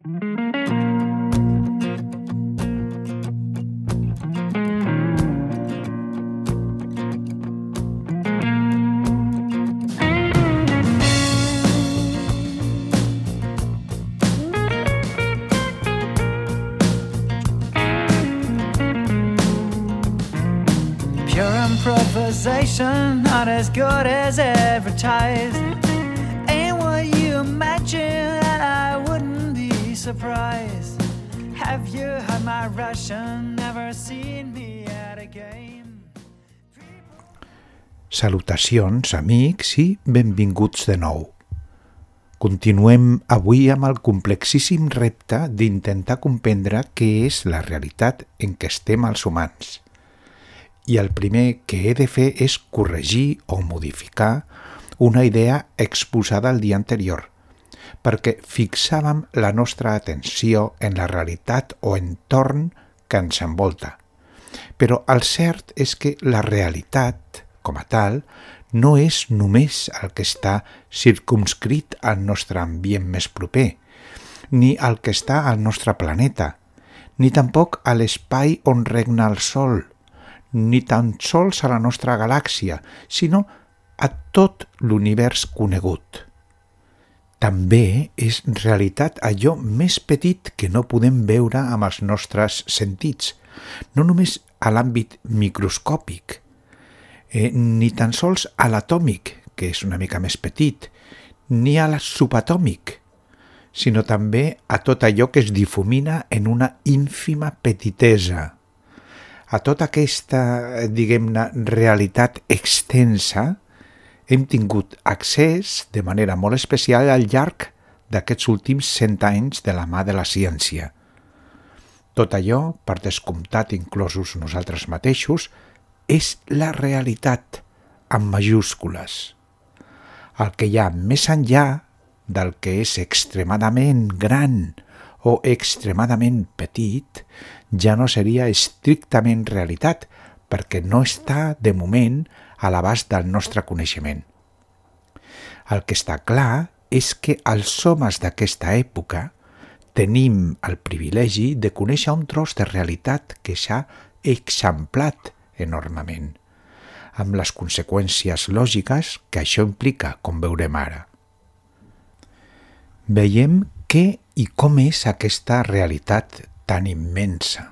Improvisation, not as good as advertised. Ain't what you imagine, and I wouldn't be surprised. Have you heard my Russian? Never seen me at a game. Salutacions, amics, i benvinguts de nou. Continuem avui amb el complexíssim repte d'intentar comprendre què és la realitat en què estem els humans. I el primer que he de fer és corregir o modificar una idea exposada el dia anterior, perquè fixàvem la nostra atenció en la realitat o entorn que ens envolta. Però el cert és que la realitat, com a tal, no és només el que està circumscrit al nostre ambient més proper, ni el que està al nostre planeta, ni tampoc a l'espai on regna el Sol, ni tan sols a la nostra galàxia, sinó a tot l'univers conegut. També és realitat allò més petit que no podem veure amb els nostres sentits, no només a l'àmbit microscòpic, ni tan sols a l'atòmic, que és una mica més petit, ni a la subatòmic, sinó també a tot allò que es difumina en una ínfima petitesa. A tota aquesta, diguem-ne, realitat extensa hem tingut accés de manera molt especial al llarg d'aquests últims 100 anys de la mà de la ciència. Tot allò, per descomptat inclosos nosaltres mateixos, és la realitat amb majúscules. El que hi ha més enllà del que és extremadament gran o extremadament petit ja no seria estrictament realitat, perquè no està, de moment, a l'abast del nostre coneixement. El que està clar és que els homes d'aquesta època tenim el privilegi de conèixer un tros de realitat que s'ha eixamplat enormement, amb les conseqüències lògiques que això implica, com veurem ara. Veiem què i com és aquesta realitat tan immensa.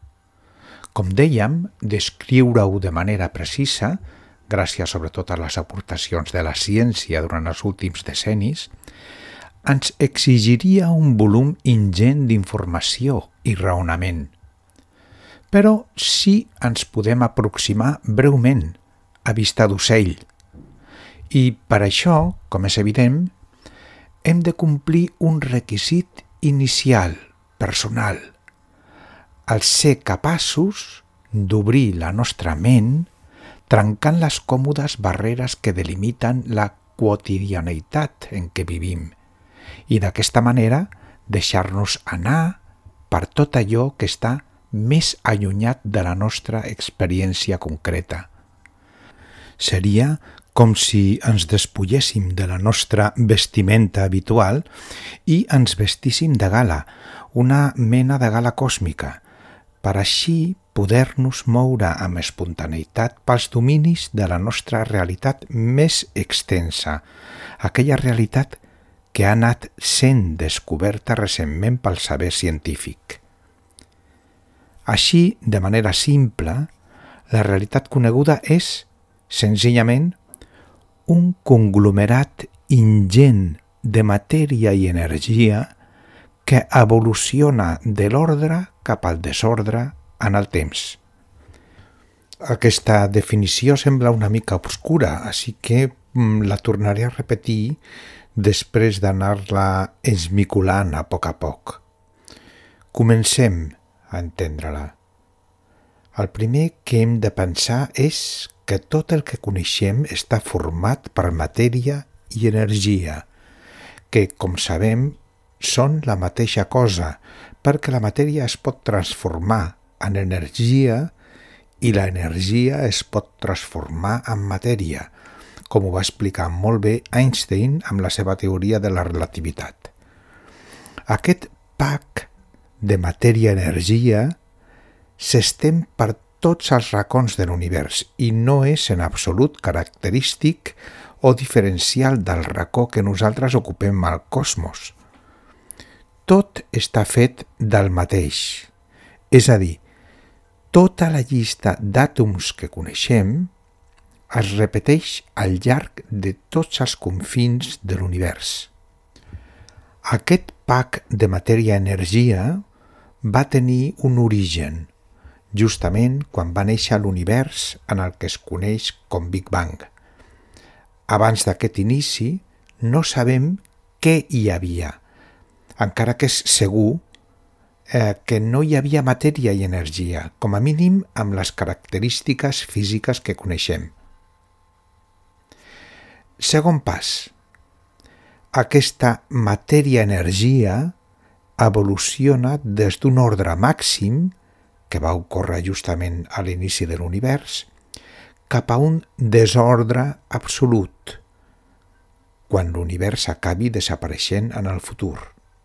Com dèiem, descriure-ho de manera precisa, gràcies sobretot a les aportacions de la ciència durant els últims decennis, ens exigiria un volum ingent d'informació i raonament. Però sí ens podem aproximar breument, a vista d'ocell. I per això, com és evident, hem de complir un requisit inicial, personal, el ser capaços d'obrir la nostra ment trencant les còmodes barreres que delimiten la quotidianeïtat en què vivim i d'aquesta manera deixar-nos anar per tot allò que està més allunyat de la nostra experiència concreta. Seria com si ens despulléssim de la nostra vestimenta habitual i ens vestíssim de gala, una mena de gala còsmica, per així poder-nos moure amb espontaneïtat pels dominis de la nostra realitat més extensa, aquella realitat que ha anat sent descoberta recentment pel saber científic. Així, de manera simple, la realitat coneguda és, senzillament, un conglomerat ingent de matèria i energia que evoluciona de l'ordre cap al desordre en el temps. Aquesta definició sembla una mica obscura, així que la tornaré a repetir després d'anar-la esmicolant a poc. Comencem a entendre-la. El primer que hem de pensar és que tot el que coneixem està format per matèria i energia, que, com sabem, són la mateixa cosa, perquè la matèria es pot transformar en energia i l'energia es pot transformar en matèria, com ho va explicar molt bé Einstein amb la seva teoria de la relativitat. Aquest pack de matèria-energia s'estén per tots els racons de l'univers i no és en absolut característic o diferencial del racó que nosaltres ocupem al cosmos. Tot està fet del mateix, és a dir, tota la llista d'àtoms que coneixem es repeteix al llarg de tots els confins de l'univers. Aquest pack de matèria-energia va tenir un origen, justament quan va néixer l'univers en el que es coneix com Big Bang. Abans d'aquest inici no sabem què hi havia, encara que és segur que no hi havia matèria i energia, com a mínim amb les característiques físiques que coneixem. Segon pas. Aquesta matèria-energia evoluciona des d'un ordre màxim, que va ocórrer justament a l'inici de l'univers, cap a un desordre absolut, quan l'univers acabi desapareixent en el futur.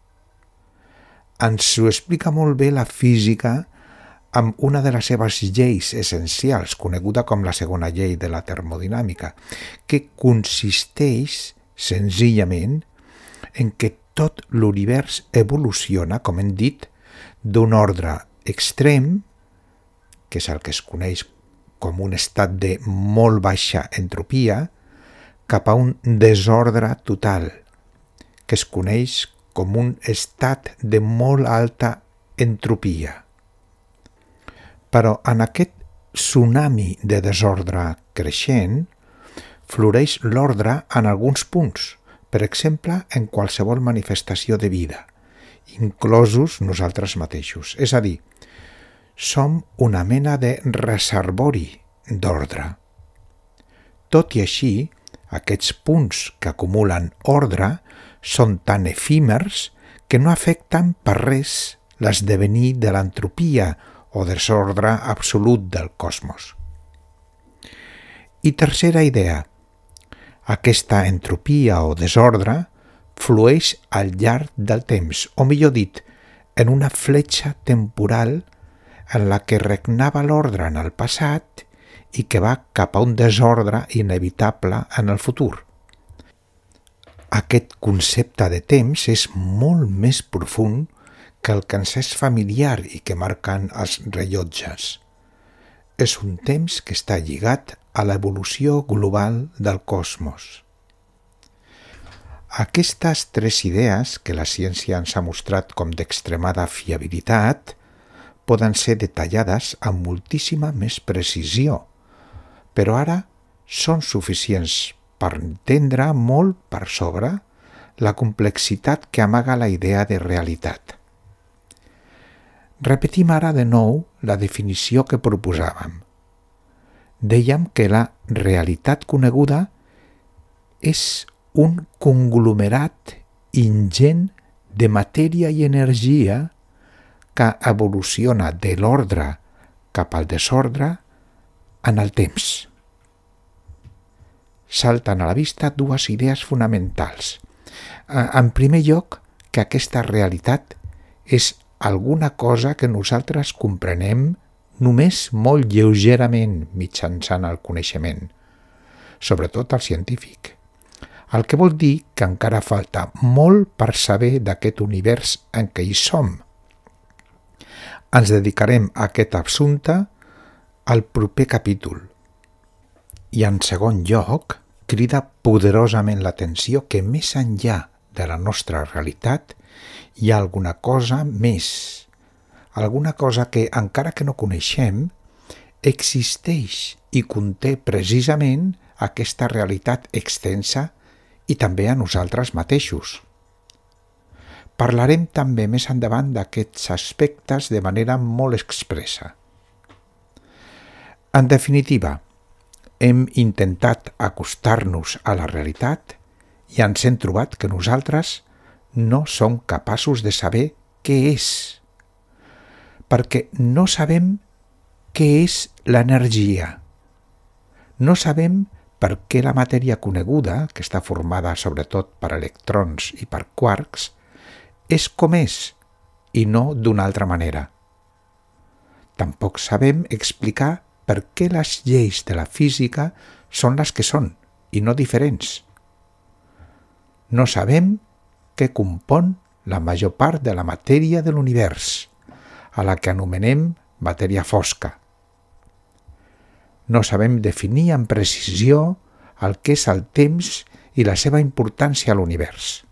Ens ho explica molt bé la física amb una de les seves lleis essencials, coneguda com la segona llei de la termodinàmica, que consisteix senzillament en que tot l'univers evoluciona, com hem dit, d'un ordre extrem, que és el que es coneix com un estat de molt baixa entropia, cap a un desordre total, que es coneix com un estat de molt alta entropia. Però en aquest tsunami de desordre creixent floreix l'ordre en alguns punts, per exemple, en qualsevol manifestació de vida, inclosos nosaltres mateixos. És a dir, som una mena de reservori d'ordre. Tot i així, aquests punts que acumulen ordre són tan efímers que no afecten per res l'esdevenir de l'entropia o desordre absolut del cosmos. I tercera idea. Aquesta entropia o desordre flueix al llarg del temps, o millor dit, en una fletxa temporal en la que regnava l'ordre en el passat i que va cap a un desordre inevitable en el futur. Aquest concepte de temps és molt més profund que el que ens és familiar i que marquen els rellotges. És un temps que està lligat a l'evolució global del cosmos. Aquestes tres idees, que la ciència ens ha mostrat com d'extremada fiabilitat, poden ser detallades amb moltíssima més precisió, però ara són suficients per entendre molt per sobre la complexitat que amaga la idea de realitat. Repetim ara de nou la definició que proposàvem. Dèiem que la realitat coneguda és un conglomerat ingent de matèria i energia que evoluciona de l'ordre cap al desordre en el temps. Salten a la vista dues idees fonamentals. En primer lloc, que aquesta realitat és alguna cosa que nosaltres comprenem només molt lleugerament mitjançant el coneixement, sobretot el científic. El que vol dir que encara falta molt per saber d'aquest univers en què hi som. Ens dedicarem a aquest assumpte al proper capítol. I en segon lloc, crida poderosament l'atenció que més enllà de la nostra realitat hi ha alguna cosa més, alguna cosa que, encara que no coneixem, existeix i conté precisament aquesta realitat extensa i també a nosaltres mateixos. Parlarem també més endavant d'aquests aspectes de manera molt expressa. En definitiva, hem intentat acostar-nos a la realitat i ens hem trobat que nosaltres no som capaços de saber què és, perquè no sabem què és l'energia. No sabem per què la matèria coneguda, que està formada sobretot per electrons i per quarks, és com és, i no d'una altra manera. Tampoc sabem explicar per què les lleis de la física són les que són i no diferents. No sabem què compon la major part de la matèria de l'univers, a la que anomenem matèria fosca. No sabem definir amb precisió el que és el temps i la seva importància a l'univers.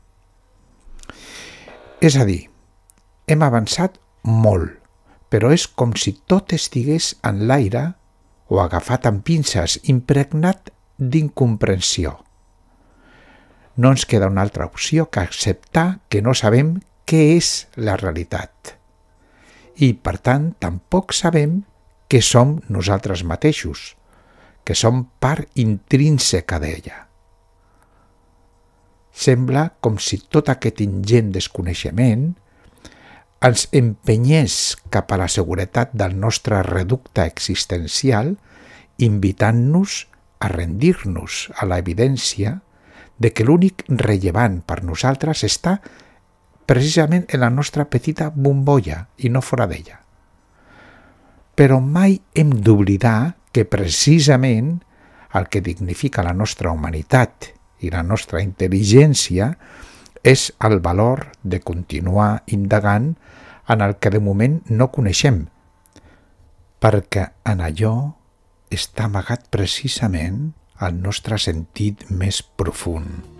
És a dir, hem avançat molt, però és com si tot estigués en l'aire o agafat amb pinces, impregnat d'incomprensió. No ens queda una altra opció que acceptar que no sabem què és la realitat. I, per tant, tampoc sabem què som nosaltres mateixos, que som part intrínseca d'ella. Sembla com si tot aquest ingent desconeixement ens empenyés cap a la seguretat del nostre reducte existencial, invitant-nos a rendir-nos a l'evidència de que l'únic rellevant per nosaltres està precisament en la nostra petita bombolla i no fora d'ella. Però mai hem d'oblidar que precisament el que dignifica la nostra humanitat i la nostra intel·ligència és el valor de continuar indagant en el que de moment no coneixem, perquè en allò està amagat precisament el nostre sentit més profund.